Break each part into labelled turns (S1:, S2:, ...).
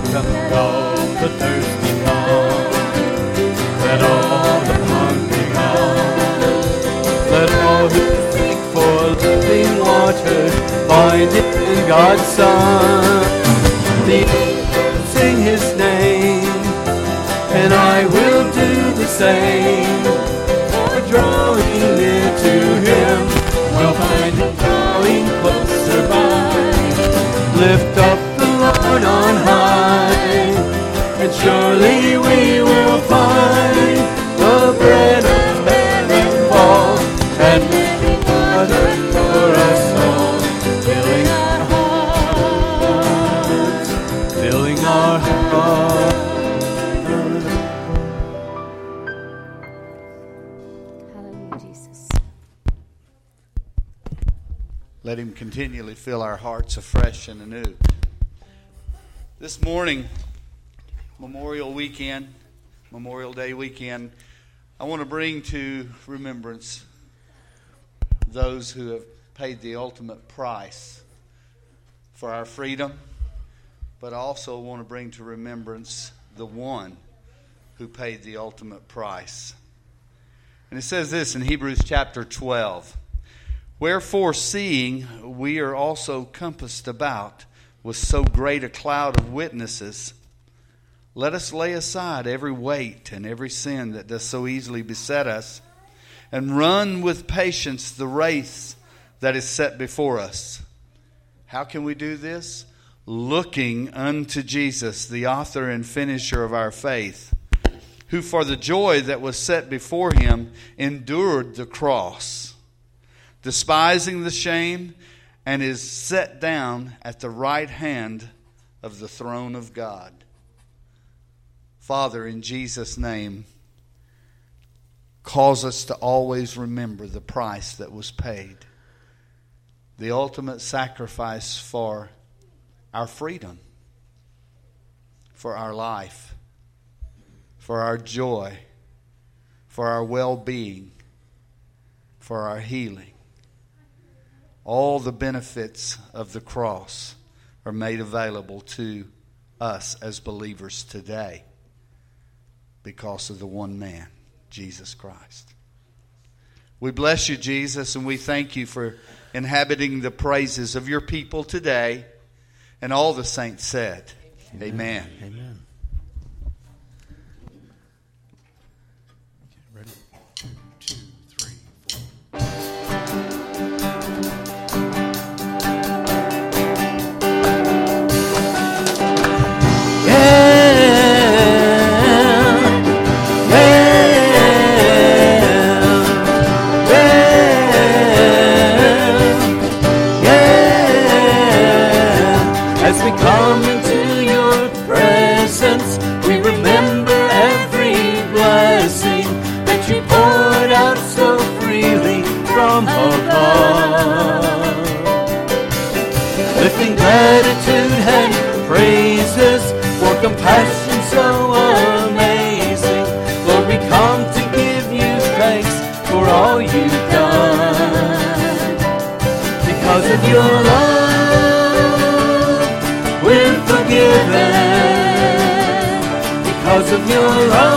S1: Come all the thirsty come. Let all the hungry come. Let all who seek for living water find it in God's Son. The angels sing His name, and I will do the same. For drawing near to Him, we'll find Him drawing closer by. Lift up the Lord on high, and surely we will find the bread of heaven fall, and water for us all, filling our hearts, filling our hearts.
S2: Hallelujah, Jesus.
S3: Let Him continually fill our hearts afresh and anew. This morning, Memorial Day weekend, I want to bring to remembrance those who have paid the ultimate price for our freedom, but I also want to bring to remembrance the one who paid the ultimate price. And it says this in Hebrews chapter 12. Wherefore, seeing we are also compassed about with so great a cloud of witnesses, let us lay aside every weight and every sin that does so easily beset us, and run with patience the race that is set before us. How can we do this? Looking unto Jesus, the author and finisher of our faith, who for the joy that was set before Him endured the cross, despising the shame, and is set down at the right hand of the throne of God. Father, in Jesus' name, cause us to always remember the price that was paid, the ultimate sacrifice for our freedom, for our life, for our joy, for our well-being, for our healing. All the benefits of the cross are made available to us as believers today because of the one man, Jesus Christ. We bless you, Jesus, and we thank you for inhabiting the praises of your people today. And all the saints said, Amen.
S1: Amen. Ready? 1, 2, 3, 4.
S3: Lifting gratitude and praises for compassion so amazing. Lord, we come to give you thanks for all you've done. Because of your love, we're forgiven. Because of your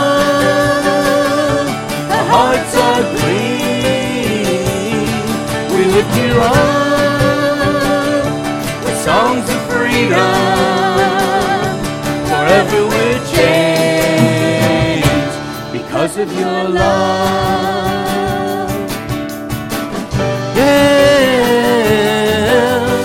S3: love, our hearts are clean. We lift you up. Songs of freedom, forever we're changed because of your love. Yeah,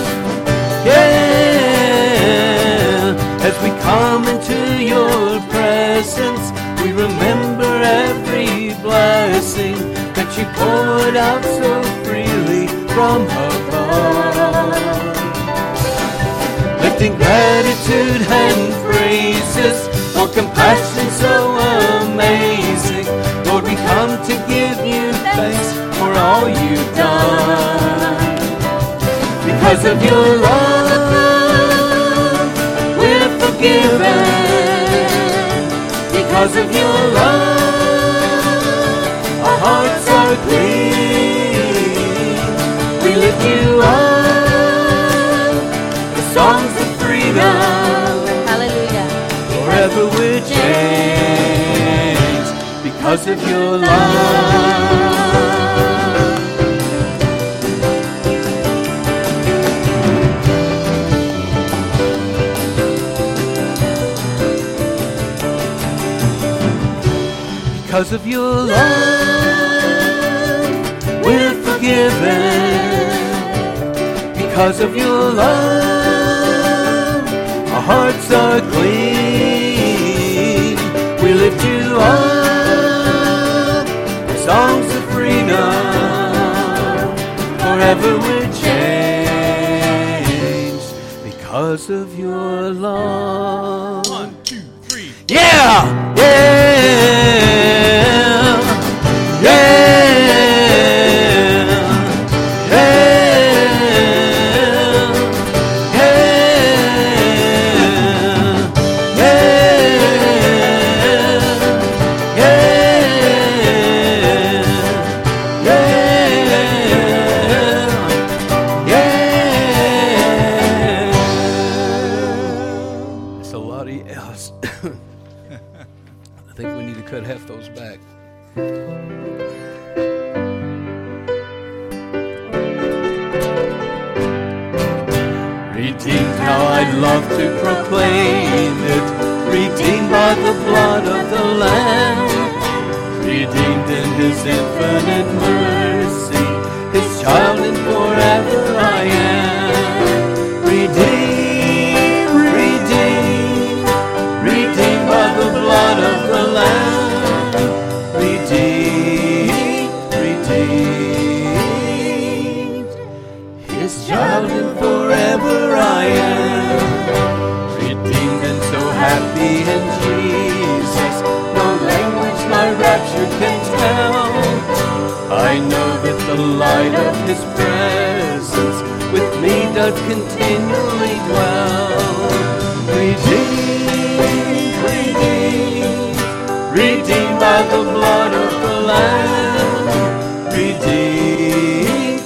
S3: yeah. As we come into your presence, we remember every blessing that you poured out so freely from above. Lifting gratitude and praises for compassion so amazing. Lord, we come to give you thanks for all you've done. Because of your love, we're forgiven. Because of your love, our hearts are clean. We lift you up, the songs of freedom.
S2: Hallelujah.
S1: forever we're changed because of your love. Because of your love, we're forgiven. Because of your love, our hearts are clean. We lift you up, songs of freedom. Forever we're changed because of your love.
S4: 1, 2, 3.
S1: Yeah! Yeah! I think we need to cut half those back. Redeemed, how I'd love to proclaim it. Redeemed by the blood of the Lamb. Redeemed in His infinite mercy. His child and forever I am. Redeemed, redeemed, redeemed by the blood of the Lamb. Redeemed, redeemed, His child and forever I am. Redeemed and so happy in Jesus, no language my rapture can tell. I know that the light of His presence with me doth continually dwell. Redeemed, redeemed, redeemed by the blood of the Lamb. Redeemed,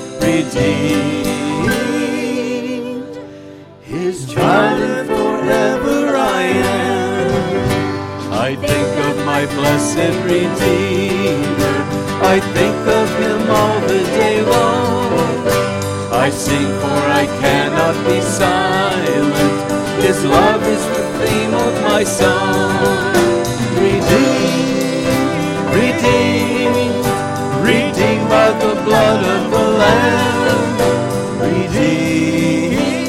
S1: redeemed, His child and forever I am. I think of my blessed Redeemer, I think of Him all the day long. I sing for I cannot be silent, His love is the theme of my song. Redeemed, redeemed, redeemed by the blood of the Lamb. Redeemed,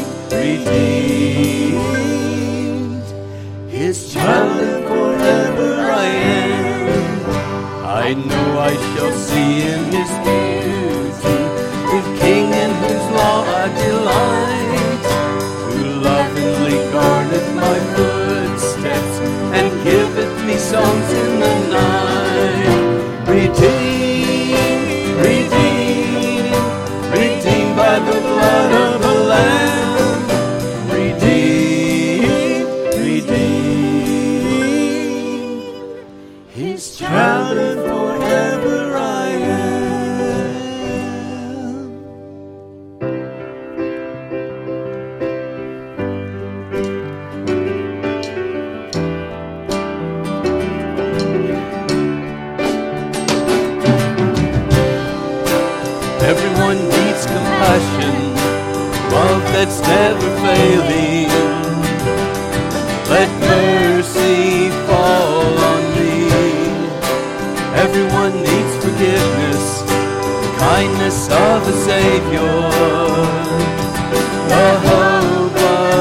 S1: redeemed, His child and forever I am. I know I shall see in His beauty the King in whose law I delight, who lovingly guardeth my footsteps and giveth me songs in the night. Redeemed, redeemed, redeemed by the blood of the Lamb. Redeemed, redeemed, His child and forever I am. Everyone needs compassion, love that's never failing. Let mercy fall on me. Everyone needs forgiveness, the kindness of a Savior, the hope of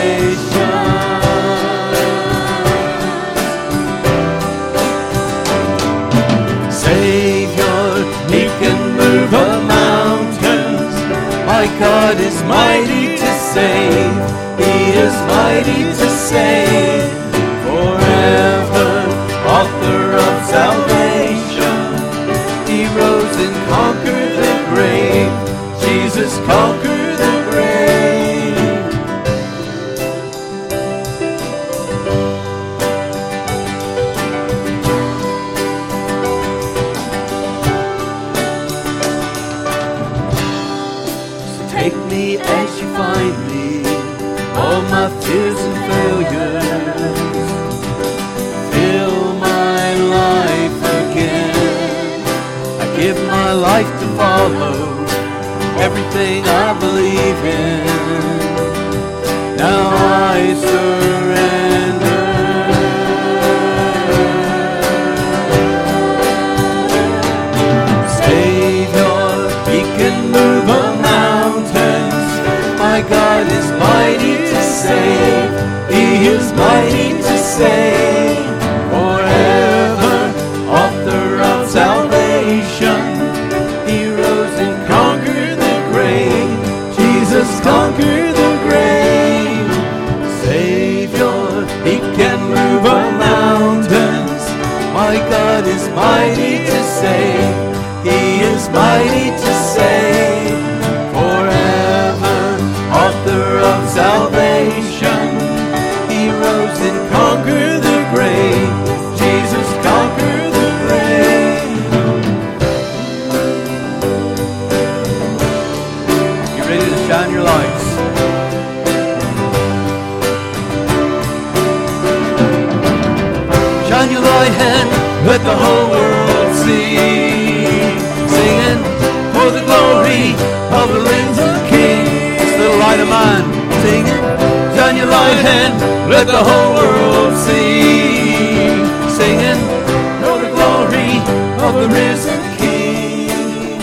S1: nations. Savior, He can move a mountains. My God is mighty to save. He is mighty to save. Forever, author of salvation. He rose and conquered the grave. Jesus conquered the grave. So take me as you find me, all my fears and failures. follow everything I believe in. Now I surrender. Savior, He can move on mountains. My God is mighty to save. He is mighty to save. Forever, author of salvation. He rose and conquered the grave. Jesus conquered the grave. Savior, He can move on mountains. My God is mighty to save. He is mighty to save. Forever, author of salvation. He rose and conquered the grave. Jesus conquered the grave. Get ready to shine your lights. Shine your light and let the whole world see. Singing for the glory of the risen King. This little light of mine, singing. Shine your light and let the whole world see. Singing for the glory of the risen King.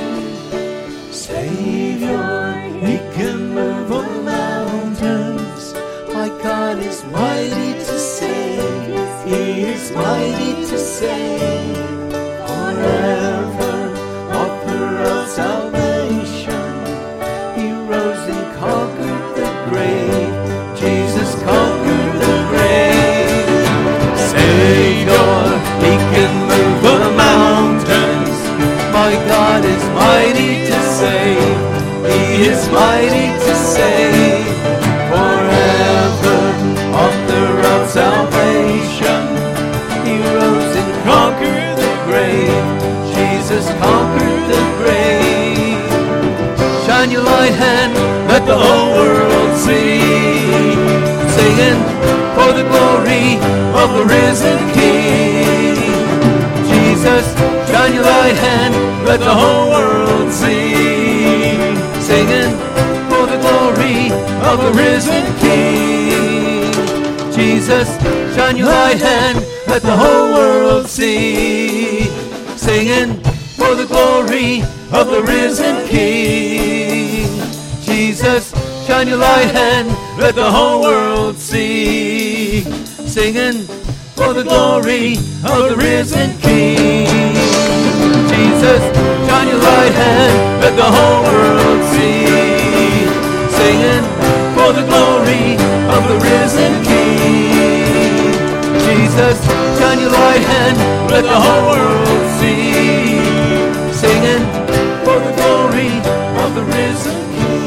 S1: Savior, He can move on mountains. My God is mighty to save. He is mighty to save. Forever, author of salvation. He rose and conquered the grave. Jesus conquered the grave. Savior, He can move the mountains. My God is mighty to save. He is mighty to save. Forever, author of salvation. He rose and conquered the grave. Jesus conquered the grave. Shine your light and let the whole world see. Singing for the glory of the risen King. Jesus, shine your light and let the whole world see. Singing for the glory of the risen King. Jesus, shine your light and let the whole world see. Singing for the glory of the risen King. Jesus, shine your light and let the whole world see. Singing for the glory of the risen King. Jesus, shine your light and let the whole world see. Singing for the glory of the risen King. Jesus, shine your light and let the whole world see. Singing for the glory of the risen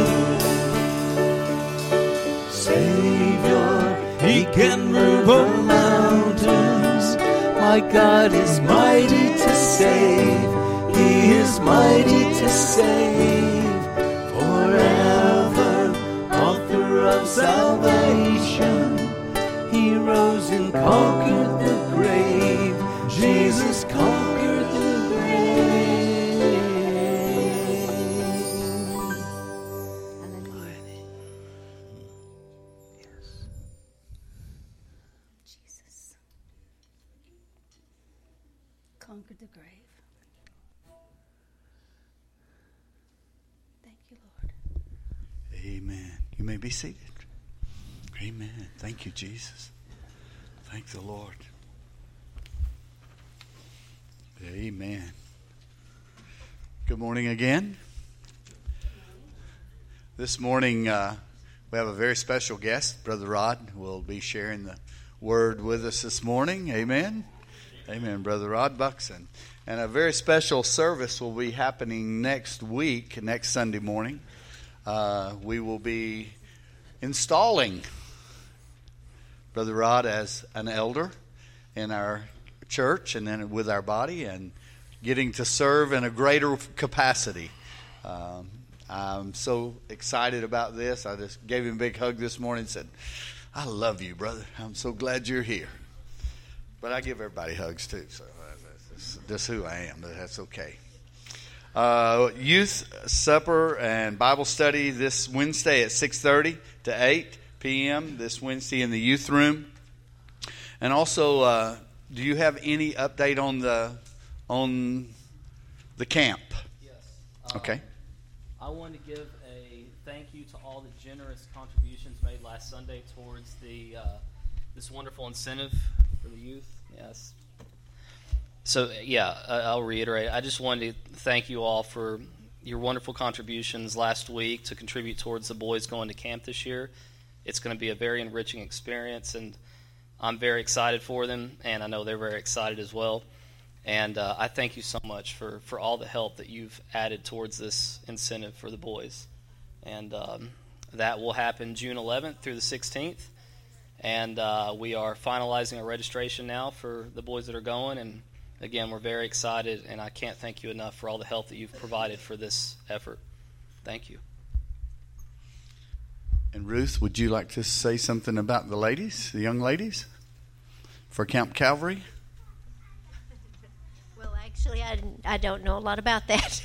S1: King. Savior, He can move the mountains. My God is mighty to save. He is mighty to save. Forever, author of salvation. He rose and conquered the grave. Jesus conquered the grave.
S2: Hallelujah. Jesus conquered the grave. Thank you, Lord.
S3: Amen. You may be seated. Amen. Thank you, Jesus. Thank the Lord. Amen. Good morning again. This morning we have a very special guest. Brother Rod will be sharing the word with us this morning. Amen. Amen. Brother Rod Buxton. And a very special service will be happening next week, next Sunday morning. We will be installing Brother Rod as an elder in our church and then with our body, and getting to serve in a greater capacity. I'm so excited about this. I just gave him a big hug this morning and said, I love you, brother. I'm so glad you're here. But I give everybody hugs too, so that's just who I am, but that's okay. Youth supper and Bible study this Wednesday at 6:30 to 8 p.m. this Wednesday in the youth room. And also, do you have any update on the camp?
S4: Yes.
S3: Okay.
S4: I want to give a thank you to all the generous contributions made last Sunday towards the this wonderful incentive for the youth. Yes. So, I'll reiterate. I just wanted to thank you all for your wonderful contributions last week to contribute towards the boys going to camp this year. It's going to be a very enriching experience, and I'm very excited for them, and I know they're very excited as well. And I thank you so much for all the help that you've added towards this incentive for the boys. And that will happen June 11th through the 16th. And we are finalizing our registration now for the boys that are going, and again, we're very excited, and I can't thank you enough for all the help that you've provided for this effort. Thank you.
S3: And Ruth, would you like to say something about the ladies, the young ladies, for Camp Calvary?
S5: Well, actually, I don't know a lot about that.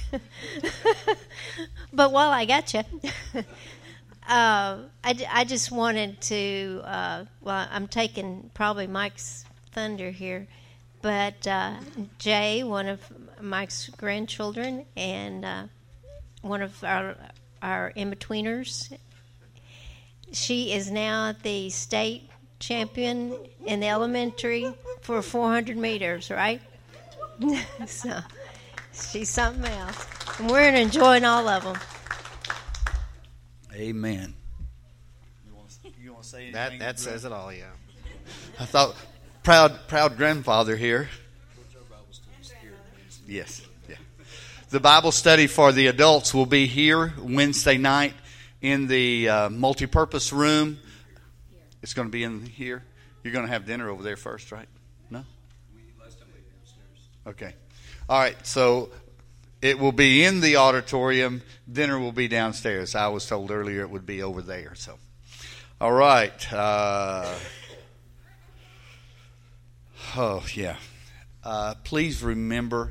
S5: But while I got you, I just wanted to, I'm taking probably Mike's thunder here. But Jay, one of Mike's grandchildren, and one of our in-betweeners, she is now the state champion in the elementary for 400 meters, right? So she's something else. And we're enjoying all of them.
S3: Amen. You want to say anything?
S6: That says it all, yeah.
S3: I thought... Proud grandfather here. Yes, yeah. The Bible study for the adults will be here Wednesday night in the multipurpose room. It's going to be in here. You're going to have dinner over there first, right? No? Okay. All right, so it will be in the auditorium. Dinner will be downstairs. I was told earlier it would be over there. So, all right. Oh, yeah. Please remember,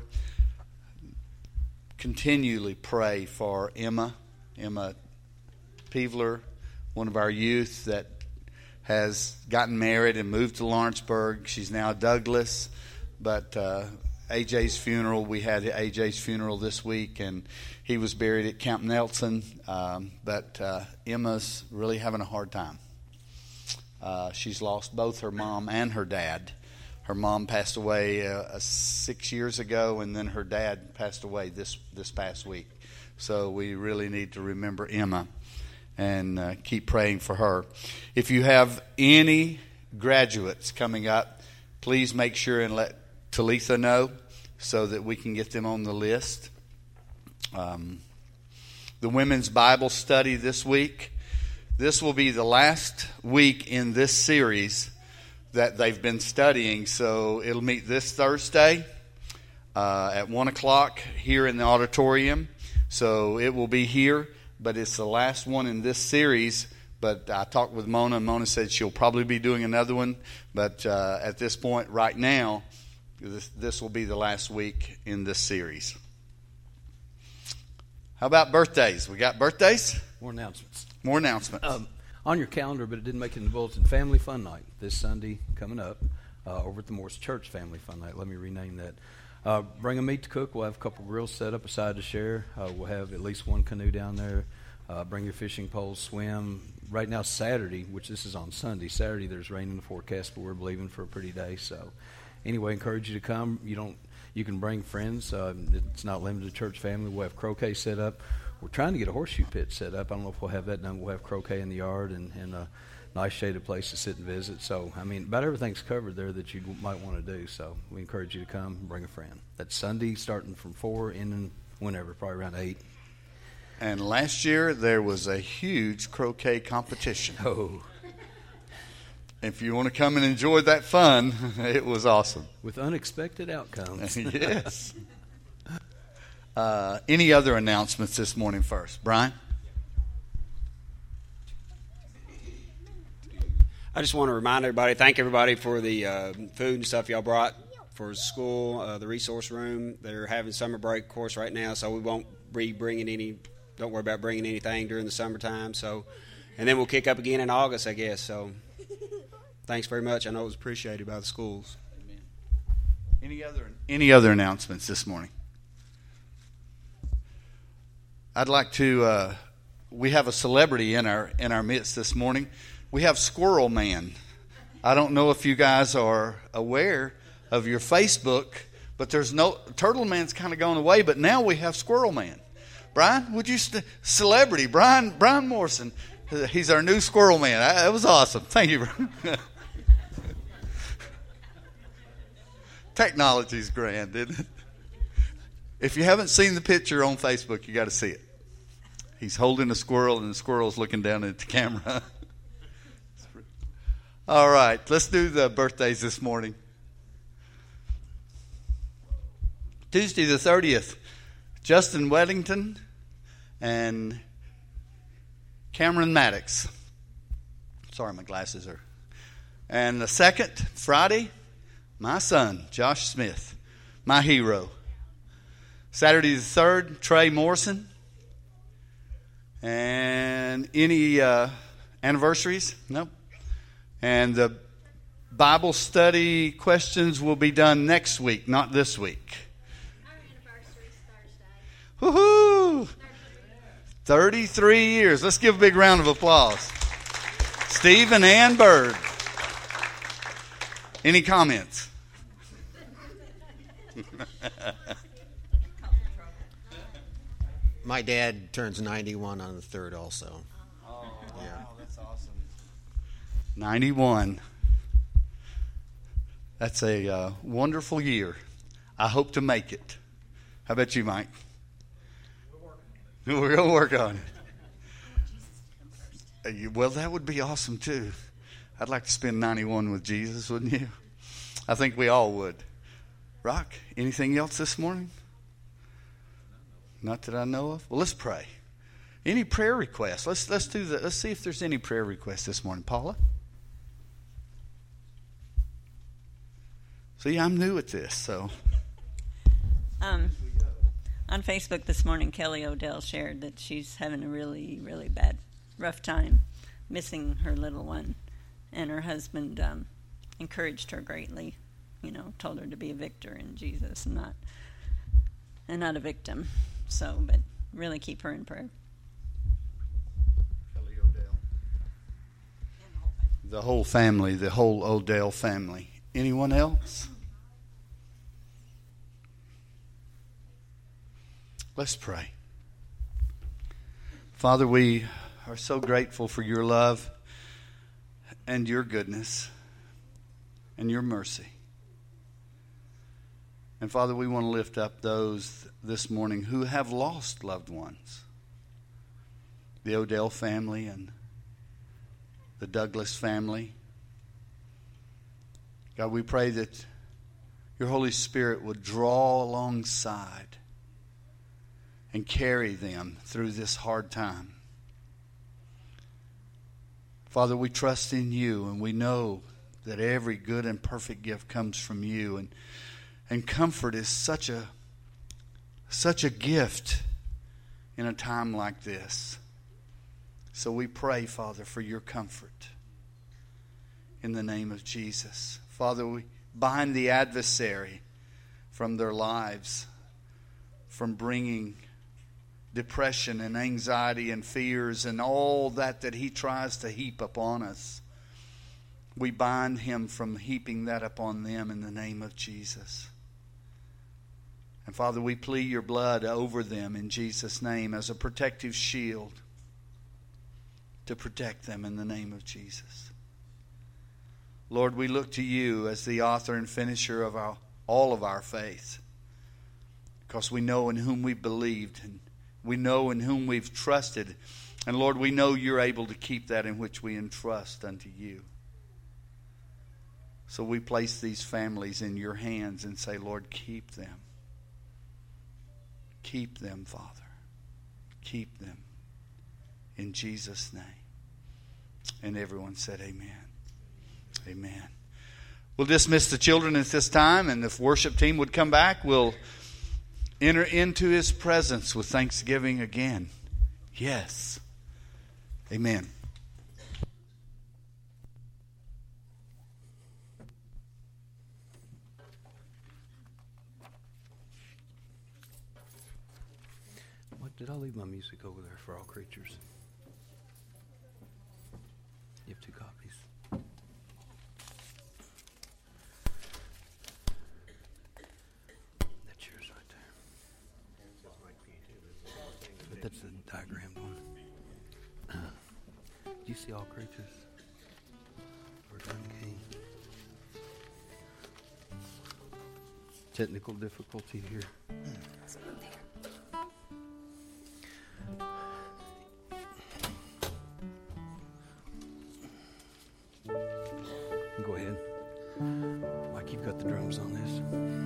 S3: continually pray for Emma Peevler, one of our youth that has gotten married and moved to Lawrenceburg. She's now Douglas, but AJ's funeral, we had AJ's funeral this week, and he was buried at Camp Nelson, but Emma's really having a hard time. She's lost both her mom and her dad. Her mom passed away 6 years ago, and then her dad passed away this past week. So we really need to remember Emma and keep praying for her. If you have any graduates coming up, please make sure and let Talitha know so that we can get them on the list. The women's Bible study this week. This will be the last week in this series that they've been studying. So it'll meet this Thursday at 1 o'clock here in the auditorium. So it will be here, but it's the last one in this series. But I talked with Mona, and Mona said she'll probably be doing another one. But at this point right now, this will be the last week in this series. How about birthdays? We got birthdays?
S7: More announcements.
S3: More announcements.
S7: On your calendar, but it didn't make it in the bulletin, Family Fun Night this Sunday coming up over at the Morse Church Family Fun Night. Let me rename that. Bring a meat to cook. We'll have a couple grills set up aside to share. We'll have at least one canoe down there. Bring your fishing poles, swim. Right now, Saturday, which this is on Sunday. Saturday, there's rain in the forecast, but we're believing for a pretty day. So anyway, encourage you to come. You can bring friends. It's not limited to church family. We'll have croquet set up. We're trying to get a horseshoe pit set up. I don't know if we'll have that done. We'll have croquet in the yard and a nice shaded place to sit and visit. So, I mean, about everything's covered there that you might want to do. So we encourage you to come and bring a friend. That's Sunday starting from 4, ending whenever, probably around 8.
S3: And last year there was a huge croquet competition.
S7: Oh.
S3: If you want to come and enjoy that fun, it was awesome.
S7: With unexpected outcomes.
S3: Yes. Any other announcements this morning first? Brian?
S6: I just want to remind everybody, thank everybody for the food and stuff y'all brought. for school, the resource room. They're having summer break course right now, so we won't be bringing any. Don't worry about bringing anything during the summertime. So, and then we'll kick up again in August, I guess. So, thanks very much. I know it was appreciated by the schools.
S3: Amen. Any other announcements this morning? I'd like to. We have a celebrity in our midst this morning. We have Squirrel Man. I don't know if you guys are aware of your Facebook, but there's no Turtle Man's kind of gone away. But now we have Squirrel Man. Brian, would you celebrity Brian Morrison? He's our new Squirrel Man. That was awesome. Thank you, Brian. Technology's grand, isn't it? If you haven't seen the picture on Facebook, you got to see it. He's holding a squirrel, and the squirrel's looking down at the camera. All right, let's do the birthdays this morning. Tuesday the 30th, Justin Weddington and Cameron Maddox. Sorry, my glasses are. And the 2nd, Friday, my son, Josh Smith, my hero. Saturday the 3rd, Trey Morrison. And any anniversaries? Nope. And the Bible study questions will be done next week, not this week. Our anniversary is Thursday. Woohoo! 33 years. Let's give a big round of applause. Steve and Ann Bird. Any comments?
S8: My dad turns 91 on the 3rd also.
S3: Oh,
S8: yeah.
S3: Wow, that's awesome. 91. That's a wonderful year. I hope to make it. How about you, Mike? We're going to work on it. Well, that would be awesome, too. I'd like to spend 91 with Jesus, wouldn't you? I think we all would. Rock, anything else this morning? Not that I know of. Well, let's pray. Any prayer requests? Let's do that. Let's see if there's any prayer requests this morning. Paula? See, I'm new at this, so.
S9: On Facebook this morning, Kelly Odell shared that she's having a really, really bad, rough time missing her little one. And her husband encouraged her greatly, told her to be a victor in Jesus and not a victim. So, but really keep her in prayer.
S3: Kelly Odell. The whole family, the whole Odell family. Anyone else? Let's pray. Father, we are so grateful for your love and your goodness and your mercy. And Father, we want to lift up those this morning who have lost loved ones. The Odell family and the Douglas family. God, we pray that your Holy Spirit would draw alongside and carry them through this hard time. Father, we trust in you, and we know that every good and perfect gift comes from you. And comfort is such a gift in a time like this. So we pray, Father, for your comfort in the name of Jesus. Father, we bind the adversary from their lives, from bringing depression and anxiety and fears and all that he tries to heap upon us. We bind him from heaping that upon them in the name of Jesus. And Father, we plead your blood over them in Jesus' name as a protective shield to protect them in the name of Jesus. Lord, we look to you as the author and finisher of all of our faith, because we know in whom we believed and we know in whom we've trusted. And Lord, we know you're able to keep that in which we entrust unto you. So we place these families in your hands and say, Lord, keep them. Keep them, Father. Keep them. In Jesus' name. And everyone said amen. Amen. We'll dismiss the children at this time, and if worship team would come back, we'll enter into His presence with thanksgiving again. Yes. Amen.
S7: What did I leave my music over there for all creatures? You have 2 copies. That's yours right there. But that's the diagrammed one. Do you see all creatures? Or game? Technical difficulty here. Go ahead. Mike, you've got the drums on this.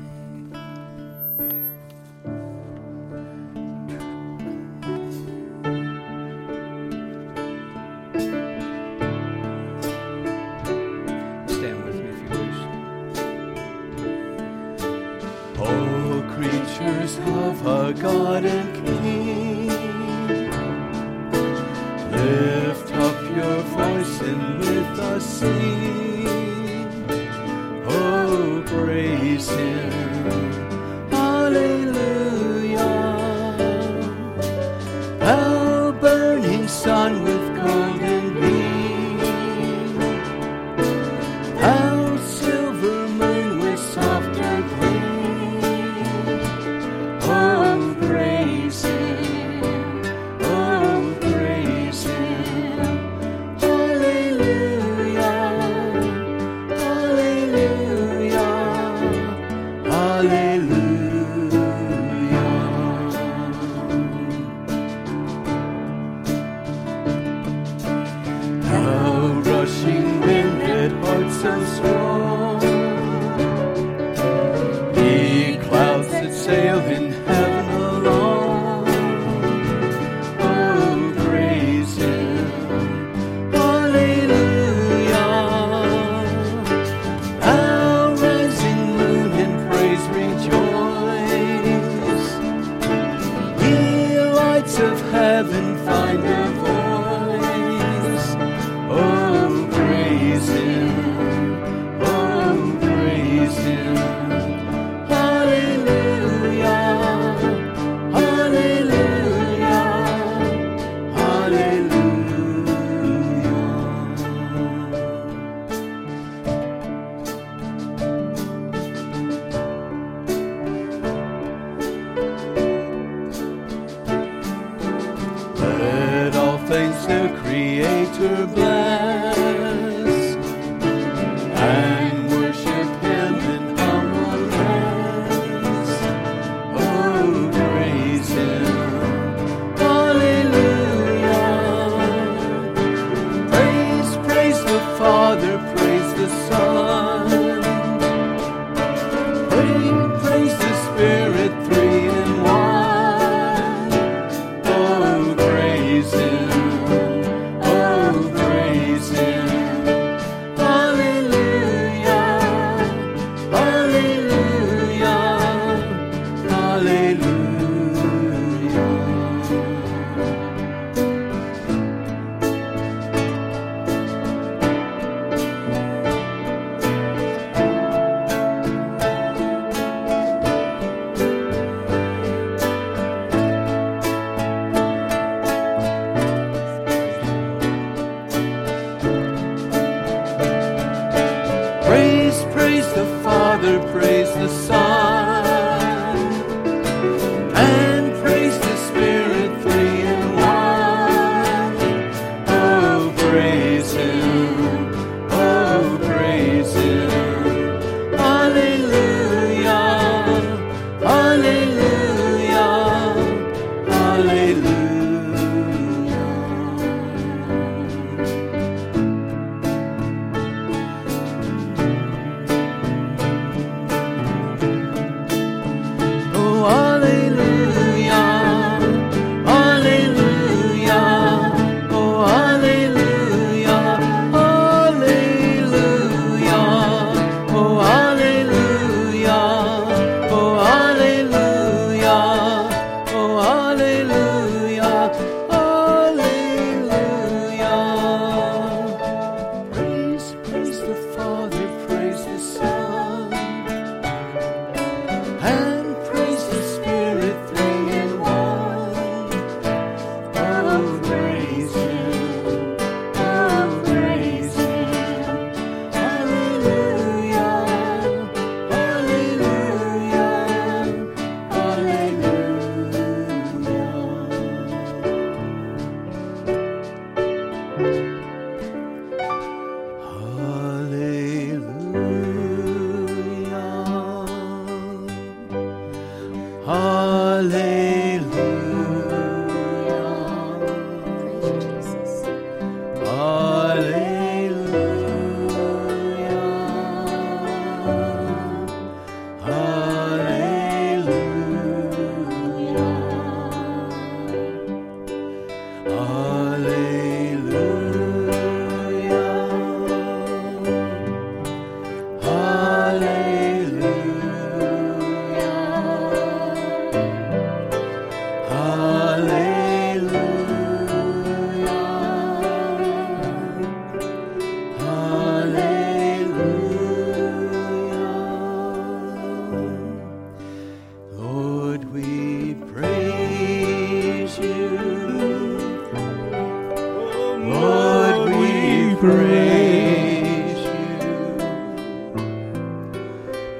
S7: Stand with me if you wish. All creatures of our God and King, lift up your voice and with us sing. Oh, praise Him. Hallelujah. Thou burning sun with golden beam, thou silver moon with softer gleam. Oh, praise Him. Oh, praise Him. Hallelujah. Hallelujah. Hallelujah. Thou rushing wind that heart so strong, ye clouds that sail in heaven along. Oh, praise Him. Hallelujah. Thou rising moon in praise rejoice. Ye lights of heaven find a voice. Oh, praise Him. Oh, praise Him. Hallelujah. Hallelujah. Let all things the Creator bless, and worship Him in humble hands. Oh, praise Him. Hallelujah. Praise, praise the Father, praise the Son. Praise the Spirit, 3 in 1. Oh, praise Him. Oh, praise Him. Hallelujah. Hallelujah. Hallelujah. Praise, praise the Father, praise the Son, and praise the Spirit, 3 in 1. Oh, praise Him. Oh, praise Him. Hallelujah. Hallelujah. Hallelujah.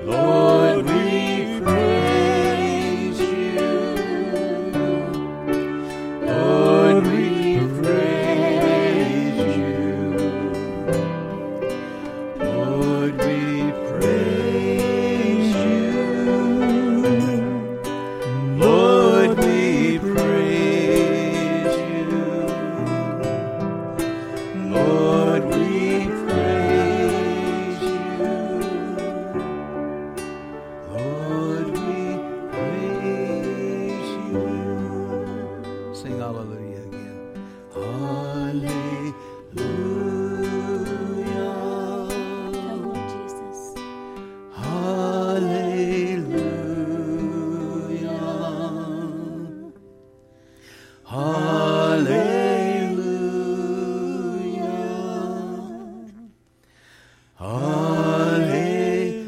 S1: Lord, we praise you. Lord, we praise you. Lord, we praise you. Lord, we praise you. Lord, we praise you. Lord, we praise you. Sing hallelujah again. Hallelujah.
S2: Come, Lord Jesus.
S1: Hallelujah. Hallelujah.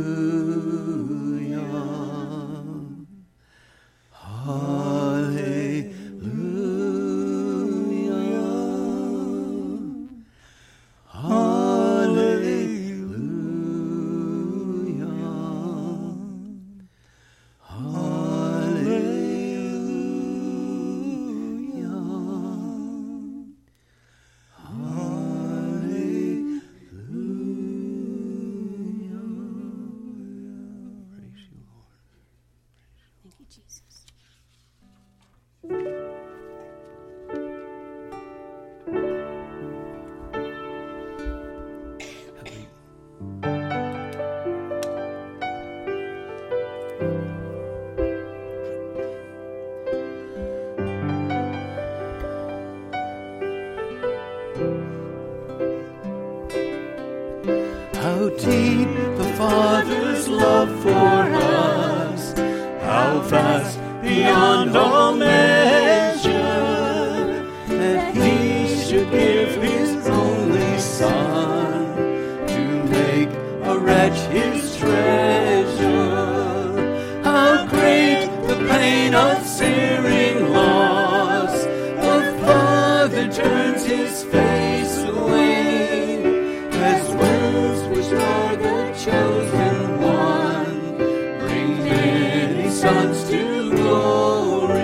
S2: Thank you, Jesus.
S1: How deep the Father's love for us, how vast beyond all measure, that He should give His only Son to make a wretch His treasure. How great the pain of searing loss, the Father turns His face away, as wounds which are the chosen one bring many sons to glory.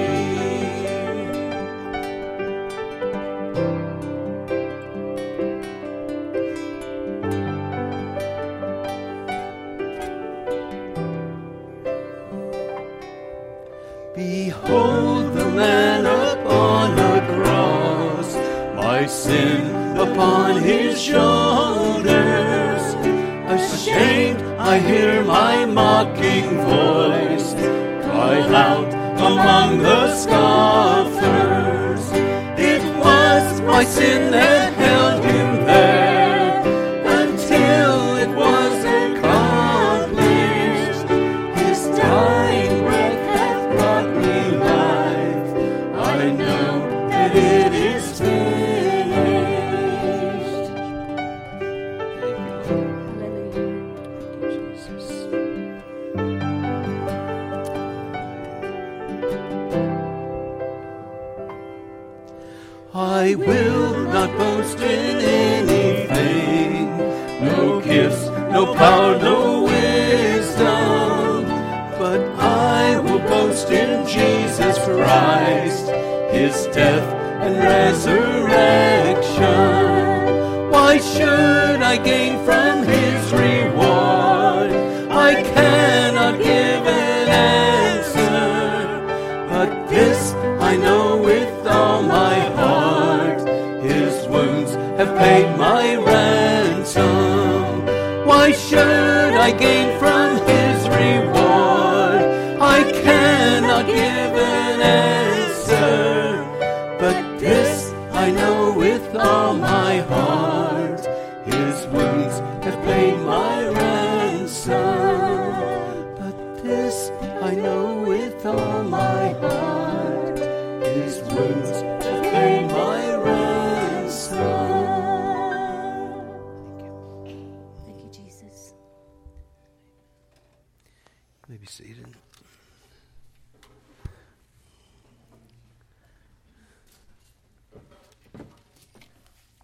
S1: Behold the man upon a cross, my sin upon His shoulders. Ashamed, I hear my mocking voice cry out among the scoffers. It was my sin that held Him there until it was accomplished. His dying breath hath brought me life. I know that it is finished. Thank you, Lord.
S2: Hallelujah.
S1: Jesus. I will not boast in anything, no gifts, no power, no wisdom, but I will boast in Jesus Christ, His death and resurrection. Why should I gain from His reward? I cannot give an answer, but this I know with all my heart, His wounds have paid my ransom. Why should I gain from His reward? I cannot give an answer, but this I know with all my heart, His wounds have paid my ransom. But this I know with all my heart, His wounds have paid my ransom.
S2: Thank you, Jesus.
S1: You may be seated.